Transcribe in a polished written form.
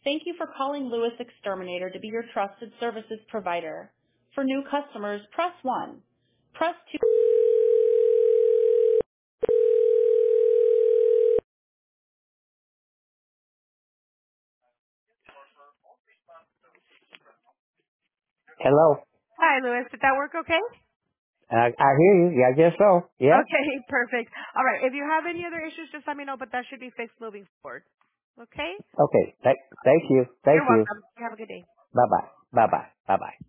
Thank you for calling Lewis Exterminator to be your trusted services provider. For new customers, press 1. Press 2. Hello. Hi, Lewis. Did that work okay? I hear you. Yeah, I guess so. Yeah. Okay, perfect. All right. If you have any other issues, just let me know, but that should be fixed moving forward. Okay? Okay. Thank you. Thank You're you. welcome. You have a good day. Bye bye. Bye Bye-bye. bye. Bye bye.